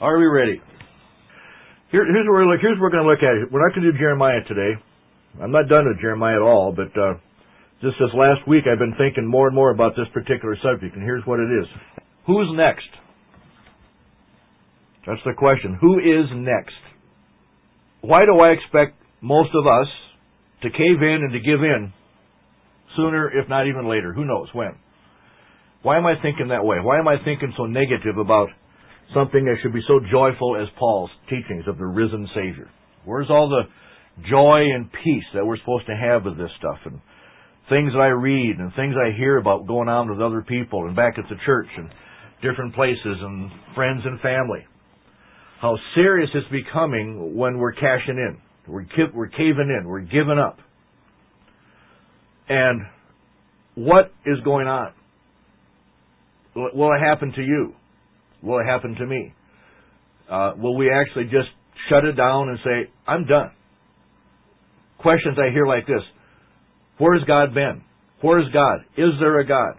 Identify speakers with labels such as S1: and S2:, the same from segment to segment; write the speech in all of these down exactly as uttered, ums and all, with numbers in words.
S1: Are we ready? Here, here's where we're look. Here's what we're going to look at. We're not going to do Jeremiah today. I'm not done with Jeremiah at all, but uh, just this last week I've been thinking more and more about this particular subject, and here's what it is. Who's next? That's the question. Who is next? Why do I expect most of us to cave in and to give in sooner, if not even later? Who knows when? Why am I thinking that way? Why am I thinking so negative about something that should be so joyful as Paul's teachings of the risen Savior? Where's all the joy and peace that we're supposed to have with this stuff, and things that I read and things I hear about going on with other people and back at the church and different places and friends and family? How serious it's becoming when we're cashing in. We're, we're caving in. We're giving up. And what is going on? Will it happen to you? Will it happen to me? Uh, will we actually just shut it down and say, I'm done? Questions I hear like this. Where's God been? Where's God? Is there a God?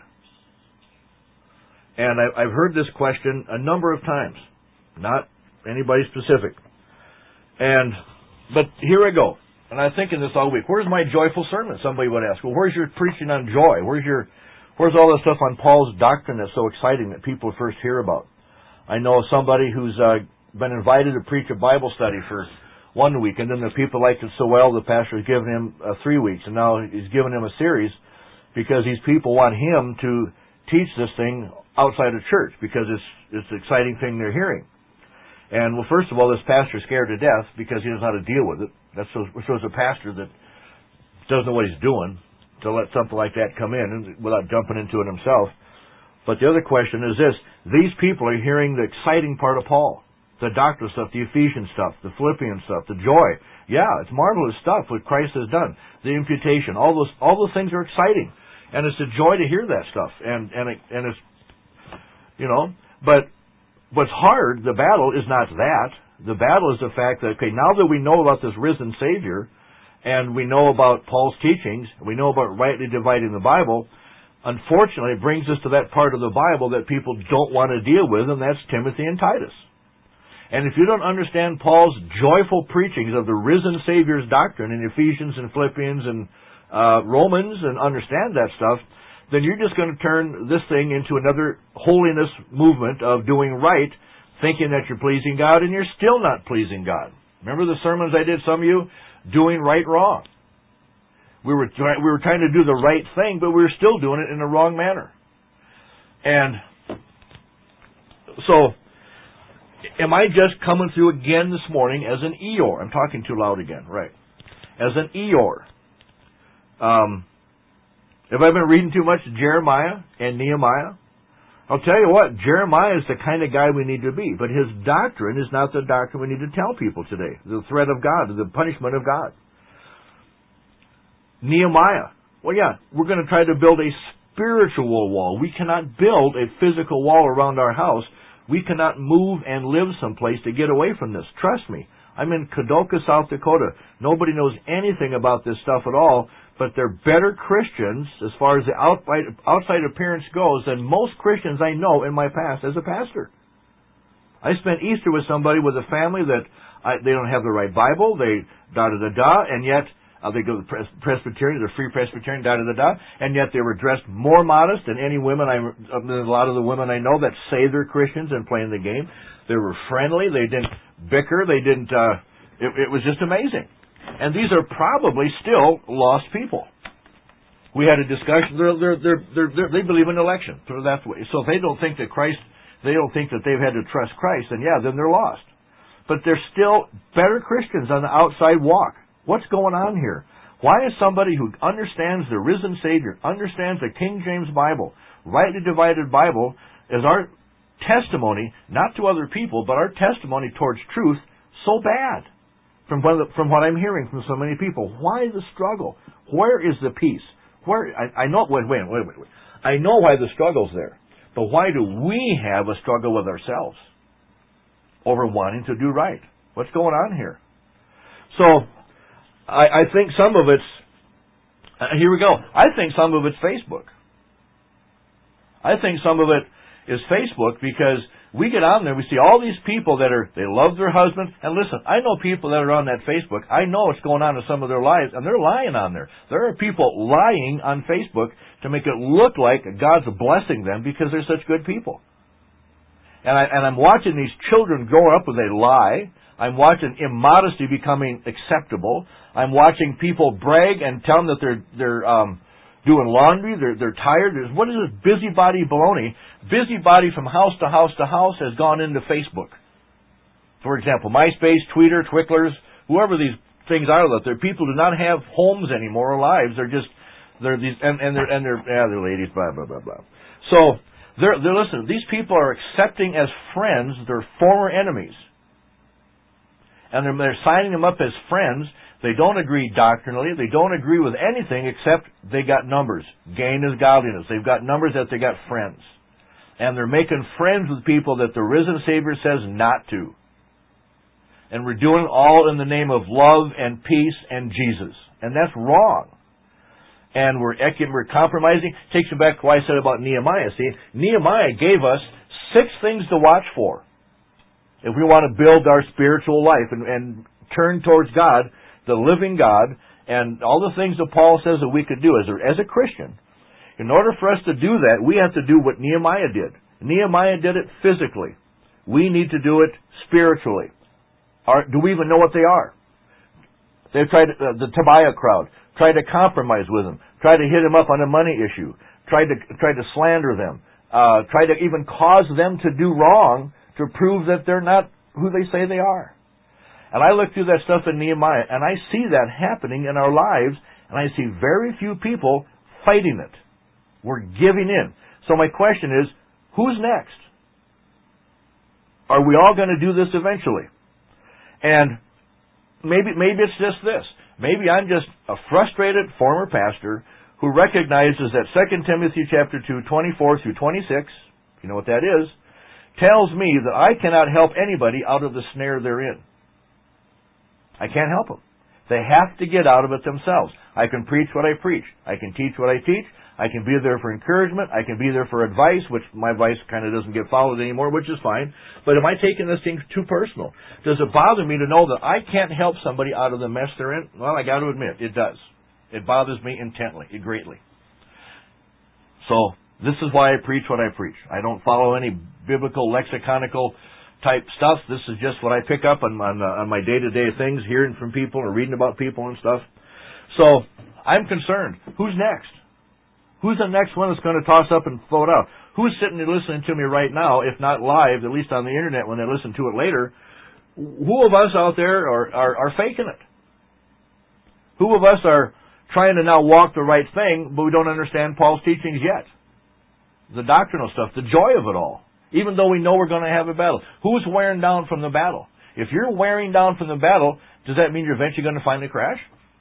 S1: And I, I've heard this question a number of times. Not anybody specific. And, but here I go. And I'm thinking this all week. Where's my joyful sermon? Somebody would ask. Well, where's your preaching on joy? Where's your, where's all the stuff on Paul's doctrine that's so exciting that people first hear about? I know somebody who's uh, been invited to preach a Bible study for one week, and then the people liked it so well, the pastor has given him uh, three weeks, and now he's given him a series because these people want him to teach this thing outside of church because it's it's an exciting thing they're hearing. And, well, first of all, this pastor's scared to death because he doesn't know how to deal with it. That shows, shows a pastor that doesn't know what he's doing to let something like that come in without jumping into it himself. But the other question is this. These people are hearing the exciting part of Paul. The doctrine stuff, the Ephesian stuff, the Philippian stuff, the joy. Yeah, it's marvelous stuff what Christ has done. The imputation. All those all those things are exciting. And it's a joy to hear that stuff. And, and, it, and it's, you know, but what's hard, the battle, is not that. The battle is the fact that, okay, now that we know about this risen Savior, and we know about Paul's teachings, we know about rightly dividing the Bible, unfortunately it brings us to that part of the Bible that people don't want to deal with, and that's Timothy and Titus. And if you don't understand Paul's joyful preachings of the risen Savior's doctrine in Ephesians and Philippians and uh, Romans and understand that stuff, then you're just going to turn this thing into another holiness movement of doing right, thinking that you're pleasing God, and you're still not pleasing God. Remember the sermons I did, some of you, doing right wrong. We were try- we were trying to do the right thing, but we were still doing it in the wrong manner. And so, am I just coming through again this morning as an Eeyore? I'm talking too loud again, right? As an Eeyore. Um... Have I been reading too much Jeremiah and Nehemiah? I'll tell you what, Jeremiah is the kind of guy we need to be, but his doctrine is not the doctrine we need to tell people today. The threat of God, the punishment of God. Nehemiah. Well, yeah, we're going to try to build a spiritual wall. We cannot build a physical wall around our house. We cannot move and live someplace to get away from this. Trust me. I'm in Kadoka, South Dakota. Nobody knows anything about this stuff at all, but they're better Christians as far as the outside, outside appearance goes than most Christians I know in my past as a pastor. I spent Easter with somebody with a family that I, they don't have the right Bible, they da-da-da-da, and yet uh, they go to the pres- Presbyterian, they're free Presbyterian, da-da-da-da, and yet they were dressed more modest than any women, I, uh, a lot of the women I know that say they're Christians and playing the game. They were friendly, they didn't bicker, they didn't, uh, it, it was just amazing. And these are probably still lost people. We had a discussion. They're, they're, they're, they're, they're, they believe in election. So that's the way. So if they don't think that Christ, they don't think that they've had to trust Christ, then yeah, then they're lost. But they're still better Christians on the outside walk. What's going on here? Why is somebody who understands the risen Savior, understands the King James Bible, rightly divided Bible, as our testimony, not to other people, but our testimony towards truth, so bad? From what, from what I'm hearing from so many people. Why the struggle? Where is the peace? Where I, I know. Wait, wait, wait, wait, wait. I know why the struggle's there, but why do we have a struggle with ourselves over wanting to do right? What's going on here? So, I, I think some of it's. Uh, here we go. I think some of it's Facebook. I think some of it is Facebook because We get on there, we see all these people that are, they love their husbands. And listen, I know people that are on that Facebook. I know what's going on in some of their lives, and they're lying on there. There are people lying on Facebook to make it look like God's blessing them because they're such good people. And, I, and I'm watching these children grow up with a lie. I'm watching immodesty becoming acceptable. I'm watching people brag and tell them that they're, they're, um, doing laundry, they're, they're tired. There's, what is this busybody baloney? Busybody from house to house to house has gone into Facebook. For example, MySpace, Twitter, Twicklers, whoever these things are out there, people do not have homes anymore or lives. They're just, they're these, and, and they're, and they're, yeah, they're ladies, blah, blah, blah, blah. So, they're, they're, listen, these people are accepting as friends their former enemies. And they're, they're signing them up as friends. They don't agree doctrinally. They don't agree with anything except they got numbers. Gain is godliness. They've got numbers that they got friends. And they're making friends with people that the risen Savior says not to. And we're doing all in the name of love and peace and Jesus. And that's wrong. And we're, we're compromising. Takes you back to what I said about Nehemiah. See, Nehemiah gave us six things to watch for if we want to build our spiritual life and, and turn towards God, the living God, and all the things that Paul says that we could do as a, as a Christian. In order for us to do that, we have to do what Nehemiah did. Nehemiah did it physically. We need to do it spiritually. Are, do we even know what they are? They've tried, uh, the Tobiah crowd, tried to compromise with them, tried to hit him up on a money issue, tried to, tried to slander them, uh, tried to even cause them to do wrong to prove that they're not who they say they are. And I look through that stuff in Nehemiah, and I see that happening in our lives, and I see very few people fighting it. We're giving in. So my question is, who's next? Are we all going to do this eventually? And maybe maybe it's just this. Maybe I'm just a frustrated former pastor who recognizes that Second Timothy chapter two, twenty-four through twenty-six, you know what that is, tells me that I cannot help anybody out of the snare they're in. I can't help them. They have to get out of it themselves. I can preach what I preach. I can teach what I teach. I can be there for encouragement. I can be there for advice, which my advice kind of doesn't get followed anymore, which is fine. But am I taking this thing too personal? Does it bother me to know that I can't help somebody out of the mess they're in? Well, I got to admit, it does. It bothers me intently, greatly. So, this is why I preach what I preach. I don't follow any biblical, lexiconical type stuff. This is just what I pick up on, on, uh, on my day-to-day things, hearing from people or reading about people and stuff. So, I'm concerned. Who's next? Who's the next one that's going to toss up and float out? Who's sitting there listening to me right now, if not live, at least on the internet when they listen to it later? Who of us out there are, are, are faking it? Who of us are trying to now walk the right thing, but we don't understand Paul's teachings yet? The doctrinal stuff, the joy of it all. Even though we know we're going to have a battle. Who's wearing down from the battle? If you're wearing down from the battle, does that mean you're eventually going to finally crash?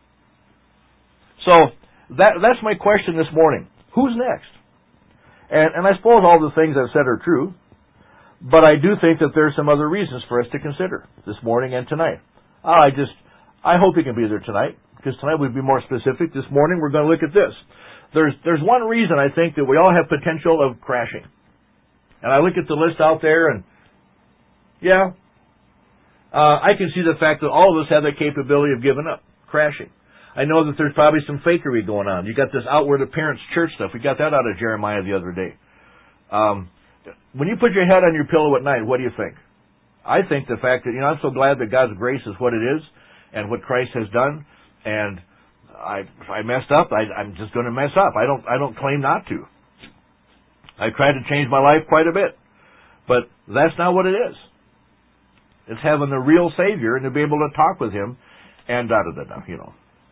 S1: So, that that's my question this morning. Who's next? And, and I suppose all the things I've said are true, but I do think that there are some other reasons for us to consider this morning and tonight. I just, I hope you can be there tonight, because tonight we'd be more specific. This morning we're going to look at this. There's, there's one reason I think that we all have potential of crashing. And I look at the list out there and, yeah, uh, I can see the fact that all of us have the capability of giving up, crashing. I know that there's probably some fakery going on. You got this outward appearance church stuff. We got that out of Jeremiah the other day. Um, when you put your head on your pillow at night, what do you think? I think the fact that, you know, I'm so glad that God's grace is what it is and what Christ has done. And I, if I messed up, I, I'm just going to mess up. I don't, I don't claim not to. I've tried to change my life quite a bit. But that's not what it is. It's having the real Savior and to be able to talk with Him and da-da-da-da, you know.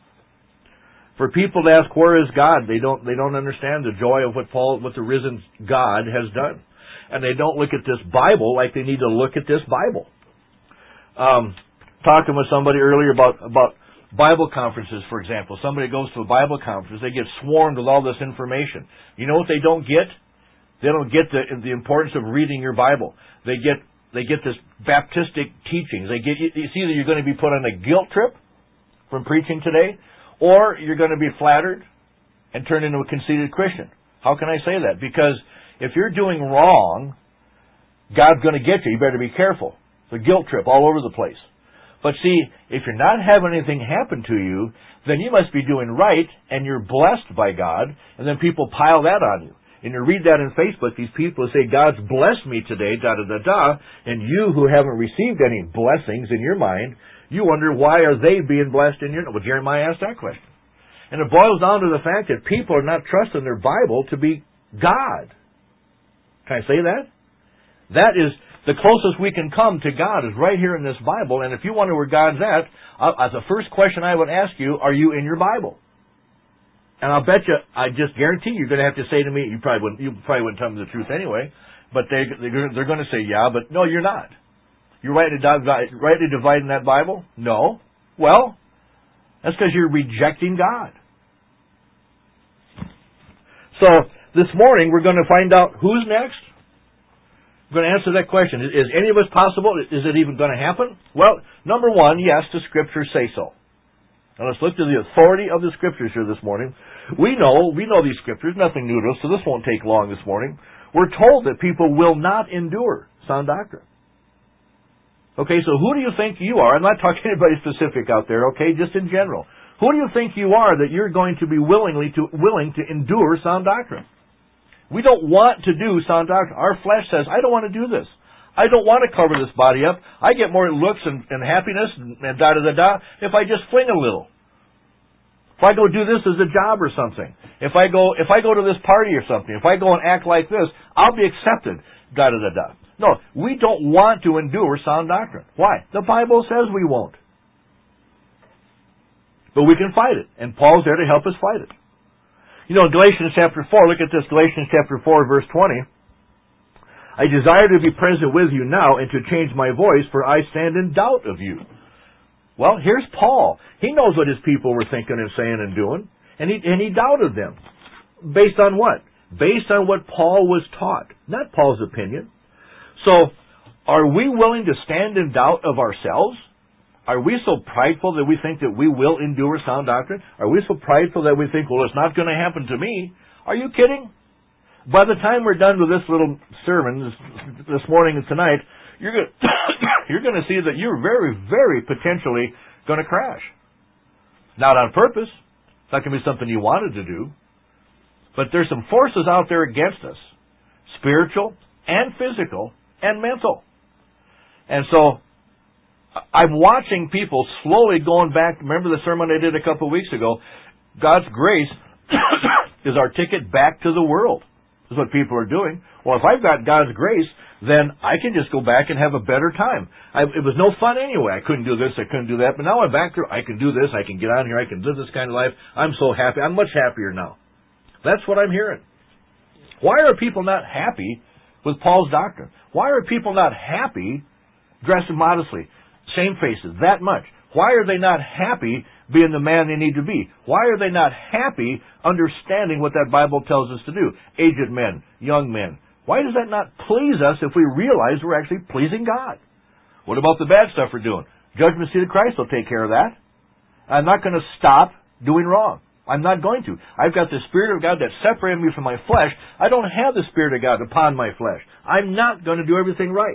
S1: For people to ask, where is God? They don't, they don't understand the joy of what Paul, what the risen God has done. And they don't look at this Bible like they need to look at this Bible. Um, talking with somebody earlier about, about Bible conferences, for example. Somebody goes to a Bible conference, they get swarmed with all this information. You know what they don't get? They don't get the, the importance of reading your Bible. They get, they get this Baptistic teachings. They get, it's either you're going to be put on a guilt trip from preaching today, or you're going to be flattered and turn into a conceited Christian. How can I say that? Because if you're doing wrong, God's going to get you. You better be careful. It's a guilt trip all over the place. But see, if you're not having anything happen to you, then you must be doing right, and you're blessed by God, and then people pile that on you. And you read that in Facebook, these people say, God's blessed me today, da-da-da-da, and you who haven't received any blessings in your mind, you wonder, why are they being blessed in your... Well, Jeremiah asked that question. And it boils down to the fact that people are not trusting their Bible to be God. Can I say that? That is the closest we can come to God, is right here in this Bible. And if you wonder where God's at, uh, the first question I would ask you, are you in your Bible? And I'll bet you, I just guarantee you're going to have to say to me, you probably wouldn't, you probably wouldn't tell me the truth anyway, but they, they're going to say, yeah, but no, you're not. You're rightly, rightly dividing that Bible? No. Well, that's because you're rejecting God. So, this morning we're going to find out who's next. We're going to answer that question. Is, is any of us possible? Is it even going to happen? Well, number one, yes, the Scriptures say so. Now let's look to the authority of the Scriptures here this morning. We know, we know these Scriptures, nothing new to us, so this won't take long this morning. We're told that people will not endure sound doctrine. Okay, so who do you think you are? I'm not talking to anybody specific out there, okay, just in general. Who do you think you are that you're going to be willingly to willing to endure sound doctrine? We don't want to do sound doctrine. Our flesh says, I don't want to do this. I don't want to cover this body up. I get more looks and, and happiness and, and da-da-da-da if I just fling a little. If I go do this as a job or something. If I go if I go to this party or something. If I go and act like this, I'll be accepted. Da-da-da-da. No, we don't want to endure sound doctrine. Why? The Bible says we won't. But we can fight it. And Paul's there to help us fight it. You know, in Galatians chapter four, look at this, Galatians chapter four, verse twenty. I desire to be present with you now and to change my voice, for I stand in doubt of you. Well, here's Paul. He knows what his people were thinking and saying and doing, and he, and he doubted them. Based on what? Based on what Paul was taught, not Paul's opinion. So, are we willing to stand in doubt of ourselves? Are we so prideful that we think that we will endure sound doctrine? Are we so prideful that we think, well, it's not going to happen to me? Are you kidding? By the time we're done with this little sermon this, this morning and tonight, you're going to, you're going to see that you're very, very potentially going to crash. Not on purpose. It's not going to be something you wanted to do. But there's some forces out there against us. Spiritual and physical and mental. And so, I'm watching people slowly going back. Remember the sermon I did a couple of weeks ago? God's grace is our ticket back to the world. This is what people are doing. Well, if I've got God's grace, then I can just go back and have a better time. I, it was no fun anyway. I couldn't do this, I couldn't do that. But now I'm back there. I can do this. I can get on here. I can live this kind of life. I'm so happy. I'm much happier now. That's what I'm hearing. Why are people not happy with Paul's doctrine? Why are people not happy dressing modestly? Shamefaced, that much. Why are they not happy being the man they need to be? Why are they not happy understanding what that Bible tells us to do? Aged men, young men. Why does that not please us if we realize we're actually pleasing God? What about the bad stuff we're doing? Judgment seat of Christ will take care of that. I'm not going to stop doing wrong. I'm not going to. I've got the Spirit of God that separated me from my flesh. I don't have the Spirit of God upon my flesh. I'm not going to do everything right.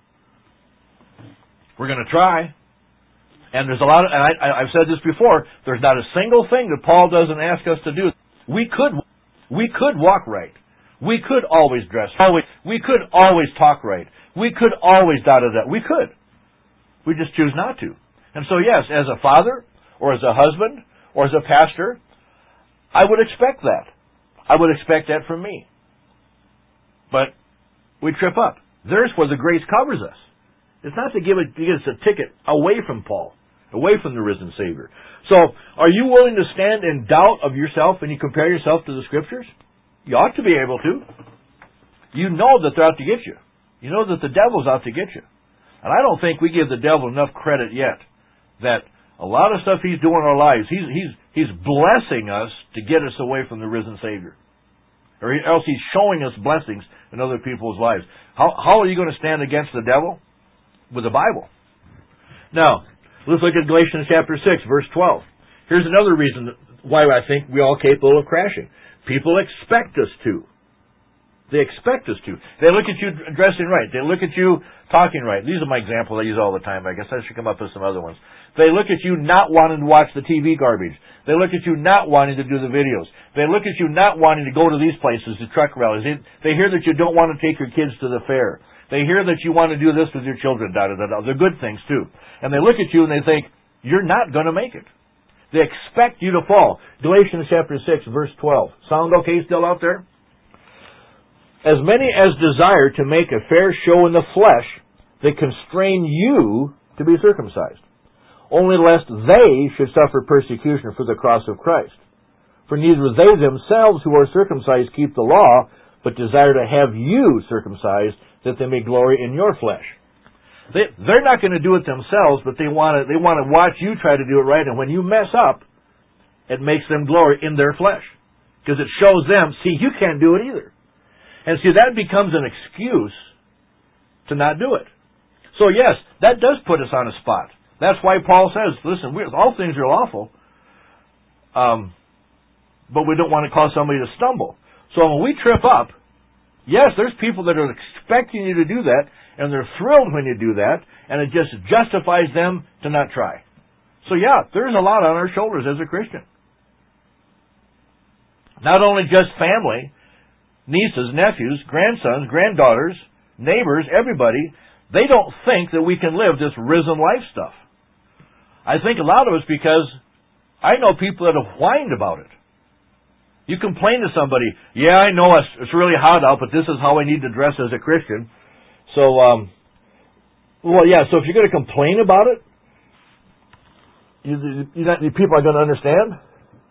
S1: We're going to try. And there's a lot of, and I, I've said this before, there's not a single thing that Paul doesn't ask us to do. We could, we could walk right. We could always dress right. We could always talk right. We could always da-da-da. We could. We just choose not to. And so yes, as a father, or as a husband, or as a pastor, I would expect that. I would expect that from me. But we trip up. There's where the grace covers us. It's not to give, it, to give us a ticket away from Paul, away from the risen Savior. So, are you willing to stand in doubt of yourself when you compare yourself to the Scriptures? You ought to be able to. You know that they're out to get you. You know that the devil's out to get you. And I don't think we give the devil enough credit yet that a lot of stuff he's doing in our lives, he's, he's, he's blessing us to get us away from the risen Savior. Or else he's showing us blessings in other people's lives. How, how are you going to stand against the devil? With the Bible. Now, let's look at Galatians chapter six, verse twelve. Here's another reason why I think we're all capable of crashing. People expect us to. They expect us to. They look at you dressing right. They look at you talking right. These are my examples I use all the time. I guess I should come up with some other ones. They look at you not wanting to watch the T V garbage. They look at you not wanting to do the videos. They look at you not wanting to go to these places, the truck rallies. They, they hear that you don't want to take your kids to the fair. They hear that you want to do this with your children. Da, da, da, da. They're good things, too. And they look at you and they think, you're not going to make it. They expect you to fall. Galatians chapter six, verse twelve. Sound okay still out there? As many as desire to make a fair show in the flesh, they constrain you to be circumcised, only lest they should suffer persecution for the cross of Christ. For neither they themselves who are circumcised keep the law, but desire to have you circumcised, that they may glory in your flesh. They, they're not going to do it themselves, but they want to, they want to watch you try to do it right, and when you mess up, it makes them glory in their flesh. Because it shows them, see, you can't do it either. And see, that becomes an excuse to not do it. So yes, that does put us on a spot. That's why Paul says, listen, we, all things are lawful, um, but we don't want to cause somebody to stumble. So when we trip up, yes, there's people that are expecting you to do that, and they're thrilled when you do that, and it just justifies them to not try. So yeah, there's a lot on our shoulders as a Christian. Not only just family, nieces, nephews, grandsons, granddaughters, neighbors, everybody, they don't think that we can live this risen life stuff. I think a lot of us, because I know people that have whined about it. You complain to somebody, yeah, I know it's really hot out, but this is how I need to dress as a Christian. So, um, well, yeah, so if you're going to complain about it, you, you, you people are going to understand.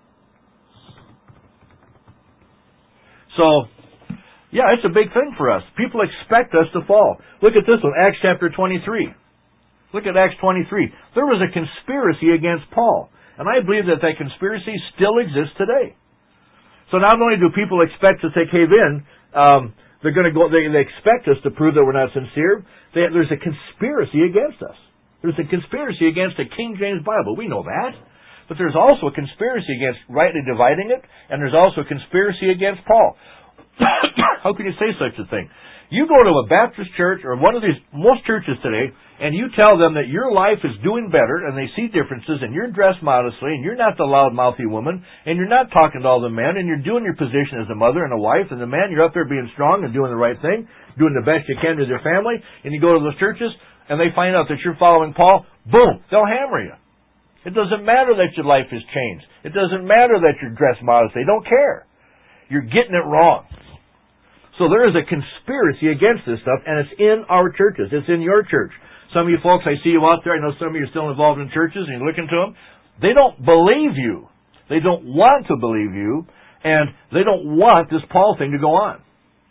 S1: So, yeah, it's a big thing for us. People expect us to fall. Look at this one, Acts chapter twenty-three. Look at Acts twenty-three. There was a conspiracy against Paul, and I believe that that conspiracy still exists today. So not only do people expect us to cave in, um, they're going to go. They, they expect us to prove that we're not sincere. They, there's a conspiracy against us. There's a conspiracy against the King James Bible. We know that. But there's also a conspiracy against rightly dividing it, and there's also a conspiracy against Paul. How can you say such a thing? You go to a Baptist church or one of these, most churches today, and you tell them that your life is doing better, and they see differences, and you're dressed modestly, and you're not the loud-mouthy woman, and you're not talking to all the men, and you're doing your position as a mother and a wife, and the man, you're up there being strong and doing the right thing, doing the best you can with your family, and you go to those churches, and they find out that you're following Paul, boom, they'll hammer you. It doesn't matter that your life has changed. It doesn't matter that you're dressed modestly. They don't care. You're getting it wrong. So there is a conspiracy against this stuff, and it's in our churches. It's in your church. Some of you folks, I see you out there. I know some of you are still involved in churches, and you're looking to them. They don't believe you. They don't want to believe you, and they don't want this Paul thing to go on.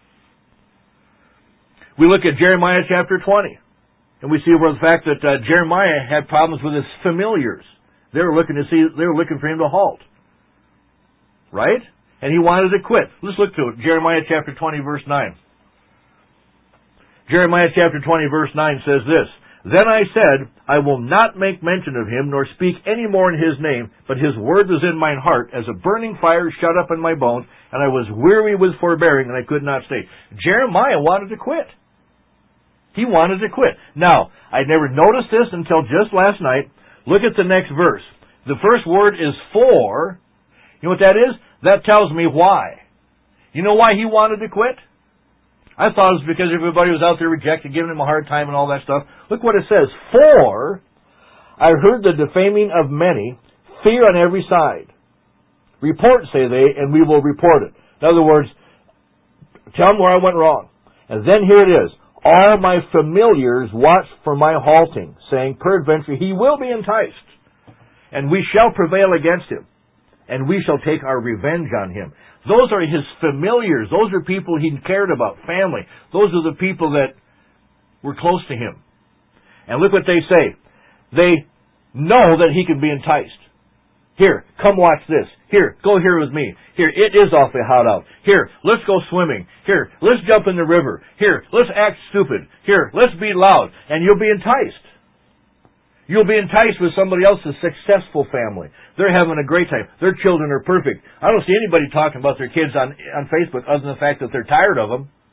S1: We look at Jeremiah chapter twenty, and we see where the fact that uh, Jeremiah had problems with his familiars. They were looking to see. They were looking for him to halt. Right? And he wanted to quit. Let's look to it. Jeremiah chapter twenty, verse nine. Jeremiah chapter twenty, verse nine says this, Then I said, I will not make mention of him, nor speak any more in his name, but his word was in mine heart, as a burning fire shut up in my bones, and I was weary with forbearing, and I could not stay. Jeremiah wanted to quit. He wanted to quit. Now, I never noticed this until just last night. Look at the next verse. The first word is for. You know what that is? That tells me why. You know why he wanted to quit? I thought it was because everybody was out there rejecting, giving him a hard time and all that stuff. Look what it says. For I heard the defaming of many, fear on every side. Report, say they, and we will report it. In other words, tell them where I went wrong. And then here it is. All my familiars watch for my halting, saying, peradventure he will be enticed, and we shall prevail against him, and we shall take our revenge on him. Those are his familiars. Those are people he cared about, family. Those are the people that were close to him. And look what they say. They know that he can be enticed. Here, come watch this. Here, go here with me. Here, it is awfully hot out. Here, let's go swimming. Here, let's jump in the river. Here, let's act stupid. Here, let's be loud. And you'll be enticed. You'll be enticed with somebody else's successful family. They're having a great time. Their children are perfect. I don't see anybody talking about their kids on, on Facebook other than the fact that they're tired of them.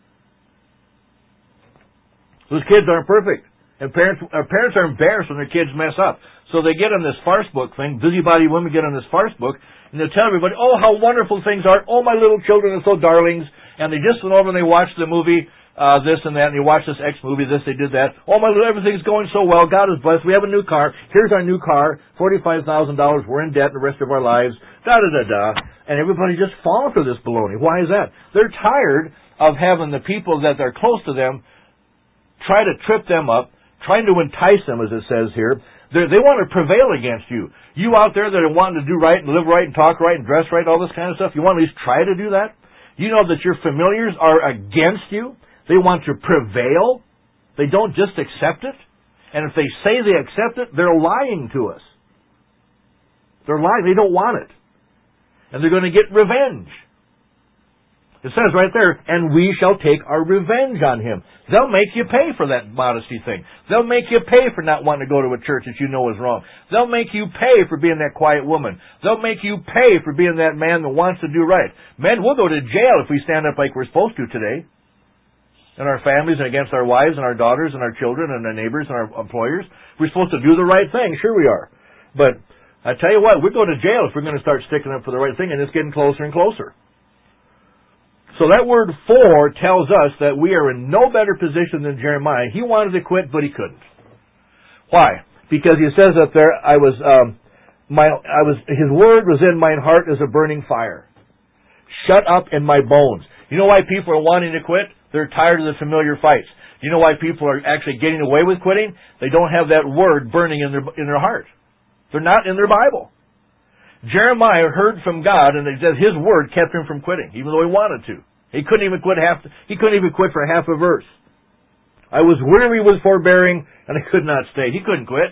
S1: Those kids aren't perfect. And parents, uh, parents are embarrassed when their kids mess up. So they get on this farce book thing, busybody women get on this farce book, and they'll tell everybody, oh, how wonderful things are. Oh, my little children are so darlings. And they just went over and they watched the movie, uh, this and that, and they watched this X movie, this, they did that. Oh, my little, everything's going so well. God is blessed. We have a new car. Here's our new car. forty-five thousand dollars. We're in debt the rest of our lives. Da-da-da-da. And everybody just falls for this baloney. Why is that? They're tired of having the people that are close to them try to trip them up, trying to entice them, as it says here. They're, they want to prevail against you. You out there that are wanting to do right and live right and talk right and dress right, all this kind of stuff, you want to at least try to do that? You know that your familiars are against you. They want to prevail. They don't just accept it. And if they say they accept it, they're lying to us. They're lying. They don't want it. And they're going to get revenge. It says right there, and we shall take our revenge on him. They'll make you pay for that modesty thing. They'll make you pay for not wanting to go to a church that you know is wrong. They'll make you pay for being that quiet woman. They'll make you pay for being that man that wants to do right. Men, we'll go to jail if we stand up like we're supposed to today. In our families and against our wives and our daughters and our children and our neighbors and our employers. We're supposed to do the right thing. Sure we are. But I tell you what, we go to jail if we're going to start sticking up for the right thing, and it's getting closer and closer. So that word for tells us that we are in no better position than Jeremiah. He wanted to quit, but he couldn't. Why? Because he says up there, I was, um, my, I was, his word was in mine heart as a burning fire. Shut up in my bones. You know why people are wanting to quit? They're tired of the familiar fights. You know why people are actually getting away with quitting? They don't have that word burning in their, in their heart. They're not in their Bible. Jeremiah heard from God, and it says his word kept him from quitting, even though he wanted to. He couldn't even quit half. He couldn't even quit for half a verse. I was weary with forbearing, and I could not stay. He couldn't quit.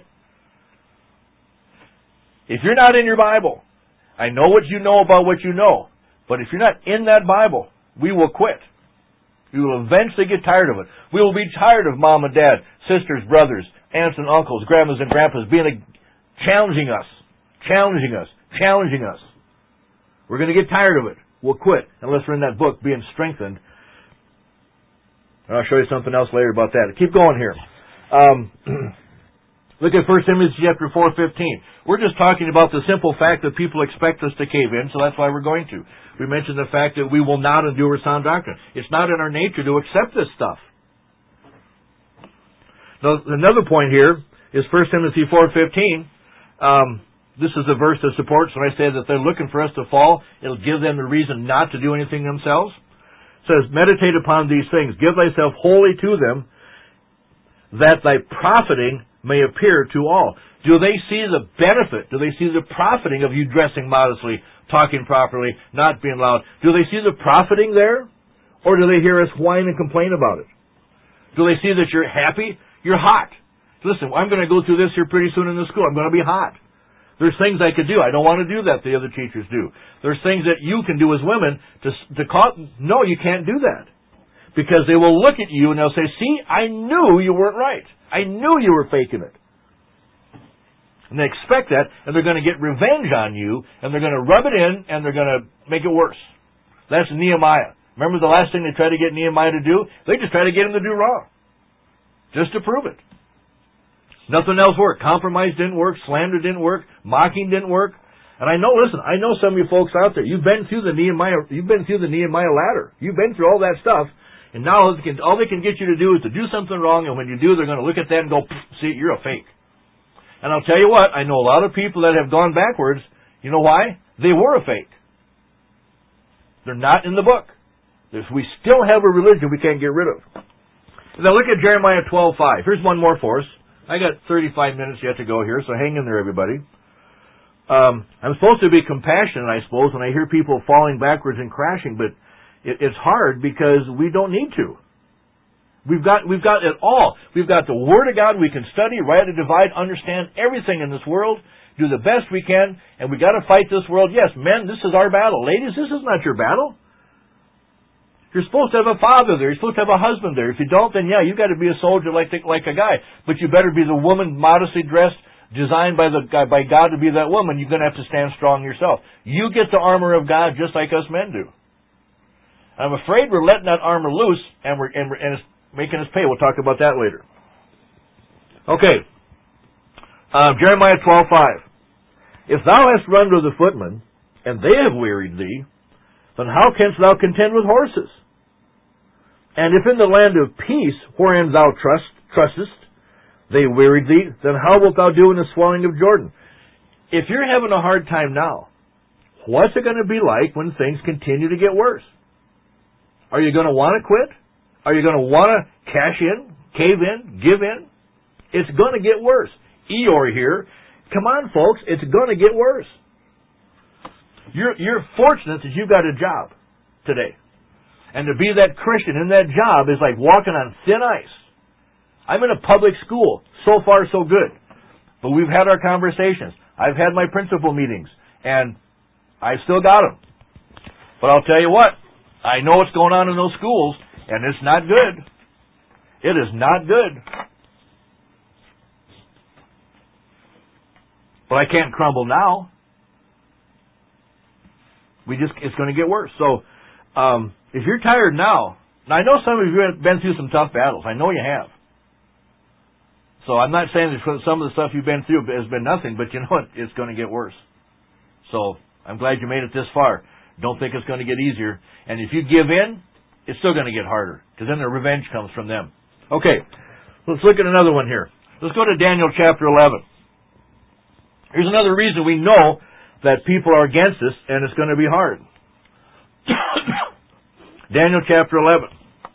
S1: If you're not in your Bible, I know what you know about what you know, but if you're not in that Bible, we will quit. We will eventually get tired of it. We will be tired of mom and dad, sisters, brothers, aunts and uncles, grandmas and grandpas being a, challenging us, challenging us, challenging us. We're going to get tired of it. We'll quit unless we're in that book being strengthened. And I'll show you something else later about that. Keep going here. Um, look at First Timothy chapter four fifteen. We're just talking about the simple fact that people expect us to cave in, so that's why we're going to. We mentioned the fact that we will not endure sound doctrine. It's not in our nature to accept this stuff. Now, another point here is First Timothy four fifteen. Um, This is a verse that supports when I say that they're looking for us to fall. It'll give them the reason not to do anything themselves. It says, meditate upon these things. Give thyself wholly to them, that thy profiting may appear to all. Do they see the benefit? Do they see the profiting of you dressing modestly, talking properly, not being loud? Do they see the profiting there? Or do they hear us whine and complain about it? Do they see that you're happy? You're hot. Listen, I'm going to go through this here pretty soon in the school. I'm going to be hot. There's things I could do. I don't want to do that the other teachers do. There's things that you can do as women to, to call, no, you can't do that. Because they will look at you and they'll say, see, I knew you weren't right. I knew you were faking it. And they expect that, and they're going to get revenge on you, and they're going to rub it in, and they're going to make it worse. That's Nehemiah. Remember the last thing they tried to get Nehemiah to do? They just tried to get him to do wrong. Just to prove it. Nothing else worked. Compromise didn't work. Slander didn't work. Mocking didn't work. And I know, listen, I know some of you folks out there, you've been through the Nehemiah, you've been through the Nehemiah ladder. You've been through all that stuff. And now all they can, all they can get you to do is to do something wrong, and when you do, they're going to look at that and go, see, you're a fake. And I'll tell you what, I know a lot of people that have gone backwards. You know why? They were a fake. They're not in the book. If we still have a religion we can't get rid of. Now look at Jeremiah twelve five. Here's one more for us. I got thirty-five minutes yet to go here, so hang in there, everybody. Um, I'm supposed to be compassionate, I suppose, when I hear people falling backwards and crashing, but it, it's hard because we don't need to. We've got we've got it all. We've got the Word of God we can study, rightly divide, understand everything in this world, do the best we can, and we got to fight this world. Yes, men, this is our battle. Ladies, this is not your battle. You're supposed to have a father there. You're supposed to have a husband there. If you don't, then yeah, you got to be a soldier like the, like a guy. But you better be the woman modestly dressed, designed by the by God to be that woman. You're going to have to stand strong yourself. You get the armor of God just like us men do. I'm afraid we're letting that armor loose, and we're and, we're, and it's, making us pay. We'll talk about that later. Okay. Uh, Jeremiah twelve five. If thou hast run to the footmen, and they have wearied thee, then how canst thou contend with horses? And if in the land of peace, wherein thou trust, trustest, they wearied thee, then how wilt thou do in the swelling of Jordan? If you're having a hard time now, what's it going to be like when things continue to get worse? Are you going to want to quit? Are you going to want to cash in, cave in, give in? It's going to get worse. Eeyore here. Come on, folks. It's going to get worse. You're, you're fortunate that you've got a job today. And to be that Christian in that job is like walking on thin ice. I'm in a public school. So far, so good. But we've had our conversations. I've had my principal meetings. And I've still got them. But I'll tell you what. I know what's going on in those schools. And it's not good. It is not good. But I can't crumble now. We just, it's going to get worse. So, um, if you're tired now, now I know some of you have been through some tough battles. I know you have. So I'm not saying that some of the stuff you've been through has been nothing, but you know what? It's going to get worse. So I'm glad you made it this far. Don't think it's going to get easier. And if you give in, it's still going to get harder, because then the revenge comes from them. Okay, let's look at another one here. Let's go to Daniel chapter eleven. Here's another reason we know that people are against us, and it's going to be hard. Daniel chapter eleven.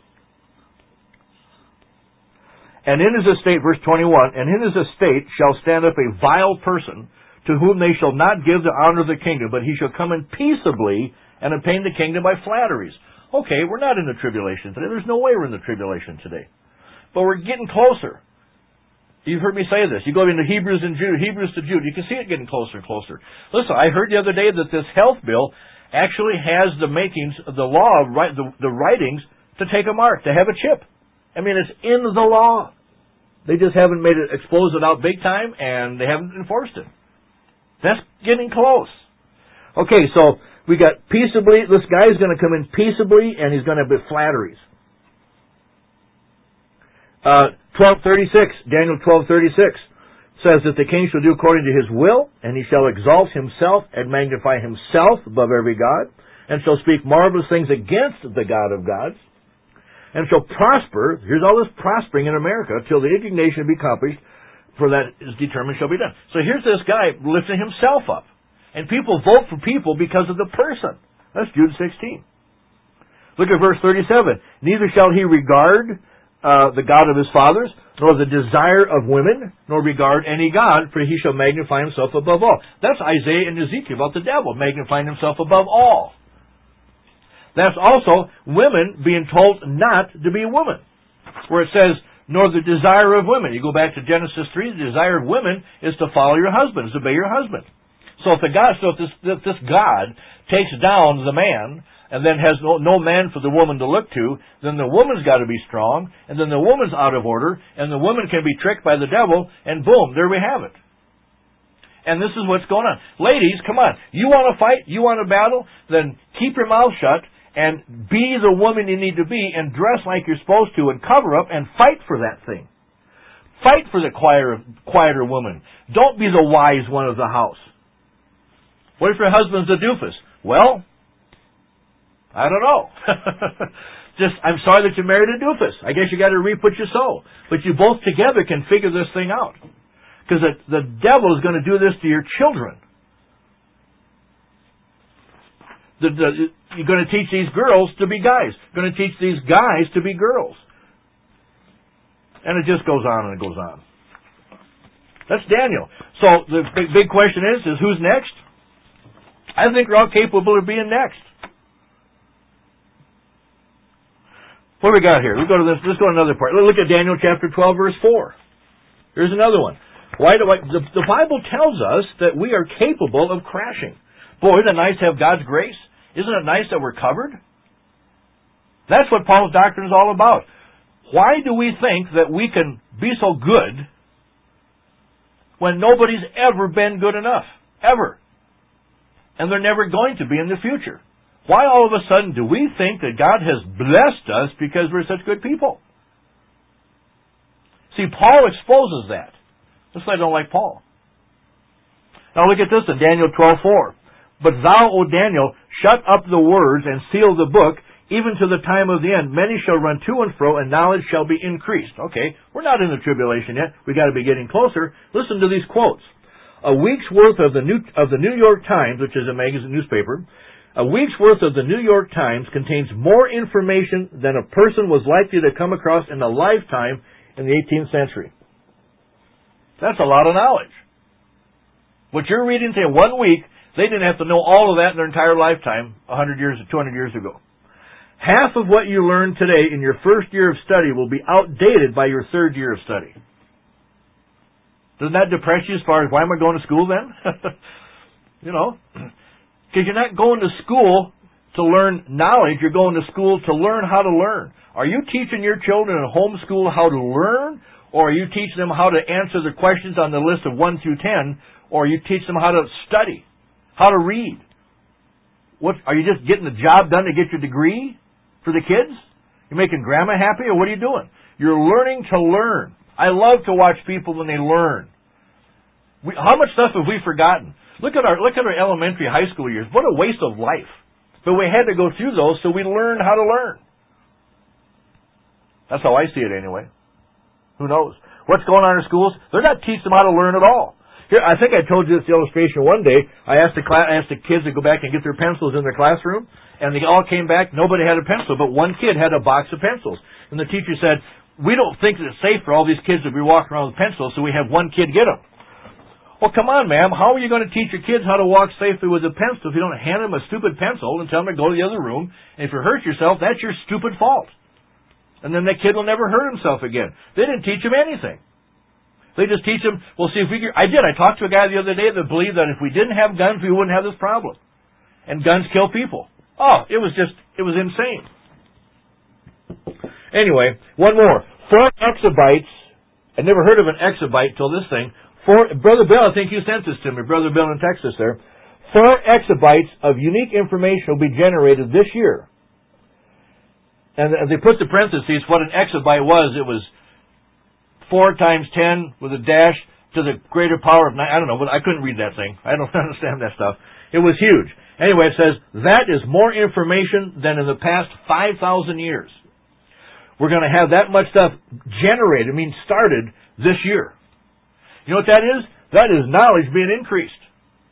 S1: And in his estate, verse twenty-one, and in his estate shall stand up a vile person, to whom they shall not give the honor of the kingdom, but he shall come in peaceably and obtain the kingdom by flatteries. Okay, we're not in the tribulation today. There's no way we're in the tribulation today. But we're getting closer. You've heard me say this. You go into Hebrews and Jude, Hebrews to Jude, you can see it getting closer and closer. Listen, I heard the other day that this health bill actually has the makings of the law, the, the writings, to take a mark, to have a chip. I mean, it's in the law. They just haven't made it, exposed it out big time, and they haven't enforced it. That's getting close. Okay, so we got peaceably, this guy is going to come in peaceably, and he's going to be flatteries. Uh, twelve thirty-six, Daniel twelve thirty-six says that the king shall do according to his will, and he shall exalt himself and magnify himself above every god, and shall speak marvelous things against the God of gods, and shall prosper. Here's all this prospering in America till the indignation be accomplished, for that is determined shall be done. So here's this guy lifting himself up. And people vote for people because of the person. That's Jude sixteen. Look at verse thirty-seven. Neither shall he regard uh, the God of his fathers, nor the desire of women, nor regard any God, for he shall magnify himself above all. That's Isaiah and Ezekiel about the devil, magnifying himself above all. That's also women being told not to be women, where it says, nor the desire of women. You go back to Genesis three, the desire of women is to follow your husband, is to obey your husband. So if the God, so if this, if this God takes down the man, and then has no, no man for the woman to look to, then the woman's got to be strong, and then the woman's out of order, and the woman can be tricked by the devil, and boom, there we have it. And this is what's going on. Ladies, come on. You want to fight? You want to battle? Then keep your mouth shut, and be the woman you need to be, and dress like you're supposed to, and cover up, and fight for that thing. Fight for the quieter, quieter woman. Don't be the wise one of the house. What if your husband's a doofus? Well, I don't know. Just, I'm sorry that you married a doofus. I guess you got to reap what you sow. But you both together can figure this thing out. Because the, the devil is going to do this to your children. The, the, you're going to teach these girls to be guys. You're going to teach these guys to be girls. And it just goes on and it goes on. That's Daniel. So the big, big question is, is who's next? I think we're all capable of being next. What do we got here? Let's go to this. Let's go to another part. Let's look at Daniel chapter twelve, verse four. Here's another one. Why do I, the, the Bible tells us that we are capable of crashing. Boy, isn't it nice to have God's grace? Isn't it nice that we're covered? That's what Paul's doctrine is all about. Why do we think that we can be so good when nobody's ever been good enough? Ever. And they're never going to be in the future. Why all of a sudden do we think that God has blessed us because we're such good people? See, Paul exposes that. That's why I don't like Paul. Now look at this in Daniel twelve four. But thou, O Daniel, shut up the words and seal the book, even to the time of the end. Many shall run to and fro, and knowledge shall be increased. Okay, we're not in the tribulation yet. We've got to be getting closer. Listen to these quotes. A week's worth of the New, of the New York Times, which is a magazine newspaper, a week's worth of the New York Times contains more information than a person was likely to come across in a lifetime in the eighteenth century. That's a lot of knowledge. What you're reading today, one week, they didn't have to know all of that in their entire lifetime one hundred years, two hundred years ago. Half of what you learn today in your first year of study will be outdated by your third year of study. Doesn't that depress you as far as, why am I going to school then? You know, because you're not going to school to learn knowledge, you're going to school to learn how to learn. Are you teaching your children in homeschool how to learn, or are you teaching them how to answer the questions on the list of one through ten, or you teach them how to study, how to read? What, are you just getting the job done to get your degree for the kids? You're making grandma happy, or what are you doing? You're learning to learn. I love to watch people when they learn. We, how much stuff have we forgotten? Look at our look at our elementary, high school years. What a waste of life. But we had to go through those so we learned how to learn. That's how I see it anyway. Who knows? What's going on in schools? They're not teaching them how to learn at all. Here, I think I told you this illustration one day. I asked the class, I asked the kids to go back and get their pencils in their classroom, and they all came back. Nobody had a pencil, but one kid had a box of pencils. And the teacher said, "We don't think that it's safe for all these kids to be walking around with pencils, so we have one kid get them." Well, come on, ma'am. How are you going to teach your kids how to walk safely with a pencil if you don't hand them a stupid pencil and tell them to go to the other room? And if you hurt yourself, that's your stupid fault. And then that kid will never hurt himself again. They didn't teach him anything. They just teach him, well, see, if we could, I did. I talked to a guy the other day that believed that if we didn't have guns, we wouldn't have this problem. And guns kill people. Oh, it was just, it was insane. Anyway, one more. Four exabytes. I never heard of an exabyte till this thing. Four, Brother Bill, I think you sent this to me. Brother Bill in Texas there. Four exabytes of unique information will be generated this year. And they put the parentheses, what an exabyte was. It was four times ten with a dash to the greater power of nine. I don't know, but I couldn't read that thing. I don't understand that stuff. It was huge. Anyway, it says, that is more information than in the past five thousand years. We're going to have that much stuff generated, I mean started, this year. You know what that is? That is knowledge being increased.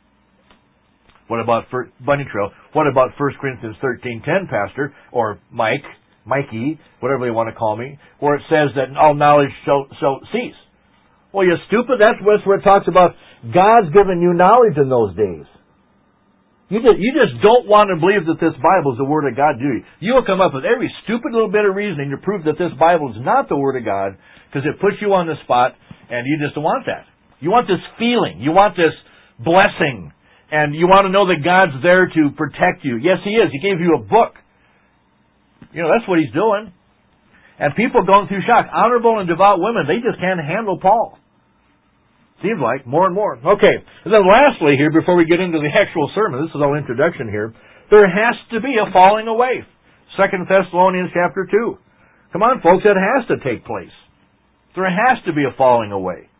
S1: What about Bunny Trail? What about First Corinthians thirteen ten, Pastor? Or Mike, Mikey, whatever they want to call me, where it says that all knowledge shall, shall cease. Well, you stupid. That's where it talks about God's given you knowledge in those days. You just, you just don't want to believe that this Bible is the Word of God, do you? You will come up with every stupid little bit of reasoning to prove that this Bible is not the Word of God, because it puts you on the spot, and you just don't want that. You want this feeling. You want this blessing. And you want to know that God's there to protect you. Yes, He is. He gave you a book. You know, that's what He's doing. And people going through shock. Honorable and devout women, they just can't handle Paul. Seems like, more and more. Okay. And then lastly here, before we get into the actual sermon, this is all introduction here, there has to be a falling away. Second Thessalonians chapter two. Come on, folks, that has to take place. There has to be a falling away.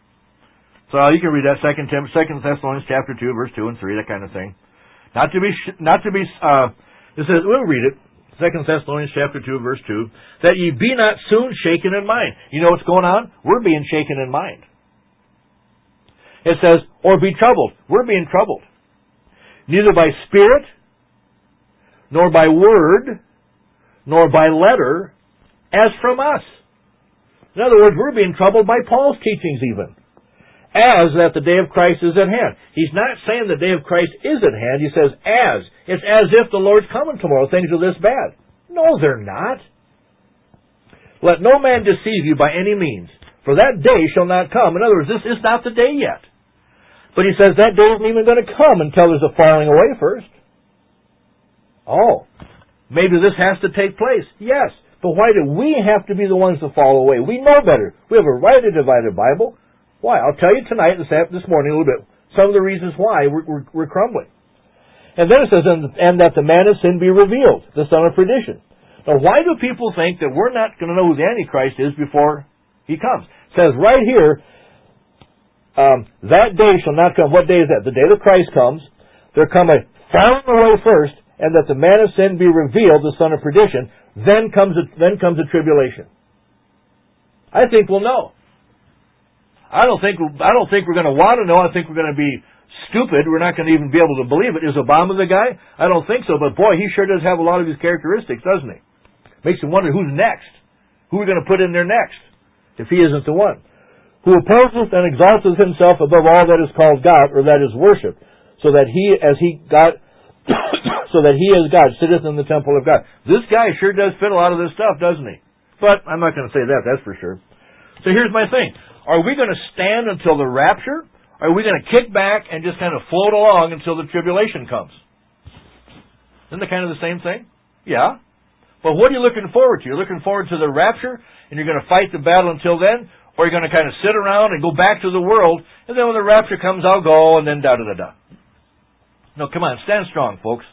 S1: So you can read that Second Thessalonians chapter two, verse two and three, that kind of thing. Not to be, not to be. Uh, it says, we'll read it. Second Thessalonians chapter two, verse two, that ye be not soon shaken in mind. You know what's going on? We're being shaken in mind. It says, or be troubled. We're being troubled. Neither by spirit, nor by word, nor by letter, as from us. In other words, we're being troubled by Paul's teachings even. As that the day of Christ is at hand. He's not saying the day of Christ is at hand. He says as. It's as if the Lord's coming tomorrow. Things are this bad. No, they're not. Let no man deceive you by any means. For that day shall not come. In other words, this is not the day yet. But he says that day isn't even going to come until there's a falling away first. Oh, maybe this has to take place. Yes. But why do we have to be the ones to fall away? We know better. We have a rightly divided Bible. Why? I'll tell you tonight, this, this morning, a little bit, some of the reasons why we're, we're, we're crumbling. And then it says, and, and that the man of sin be revealed, the son of perdition. Now, why do people think that we're not going to know who the Antichrist is before he comes? It says right here, um, that day shall not come. What day is that? The day that Christ comes. There come a falling away first, and that the man of sin be revealed, the son of perdition. Then comes a, then comes a tribulation. I think we'll know. I don't think I don't think we're going to want to know. I think we're going to be stupid. We're not going to even be able to believe it. Is Obama the guy? I don't think so. But boy, he sure does have a lot of his characteristics, doesn't he? Makes you wonder who's next. Who are we going to put in there next if he isn't the one? Who opposes and exalts himself above all that is called God or that is worshipped, so that he, as he God, so that he as God sitteth in the temple of God. This guy sure does fit a lot of this stuff, doesn't he? But I'm not going to say that. That's for sure. So here's my thing. Are we going to stand until the rapture? Or are we going to kick back and just kind of float along until the tribulation comes? Isn't that kind of the same thing? Yeah. But what are you looking forward to? You're looking forward to the rapture, and you're going to fight the battle until then? Or you're going to kind of sit around and go back to the world, and then when the rapture comes, I'll go, and then da-da-da-da. No, come on, stand strong, folks.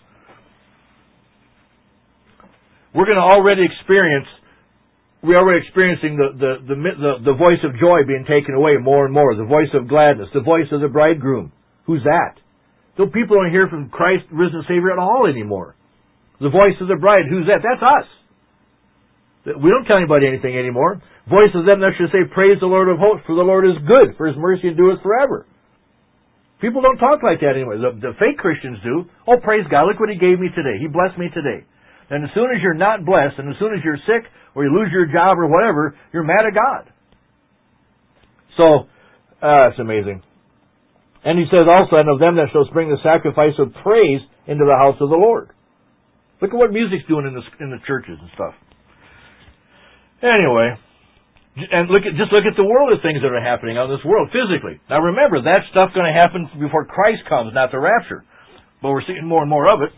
S1: We're going to already experience We're already experiencing the, the, the, the, the voice of joy being taken away more and more. The voice of gladness. The voice of the bridegroom. Who's that? So people don't hear from Christ, risen Savior, at all anymore. The voice of the bride. Who's that? That's us. We don't tell anybody anything anymore. Voice of them that should say, praise the Lord of hosts, for the Lord is good, for His mercy endureth forever. People don't talk like that anymore. The, the fake Christians do. Oh, praise God. Look what He gave me today. He blessed me today. And as soon as you're not blessed, and as soon as you're sick, or you lose your job or whatever, you're mad at God. So, uh, it's amazing. And he says also, and of them that shall bring the sacrifice of praise into the house of the Lord. Look at what music's doing in the, in the churches and stuff. Anyway, and look at, just look at the world of things that are happening on this world physically. Now remember, that stuff's going to happen before Christ comes, not the rapture. But we're seeing more and more of it.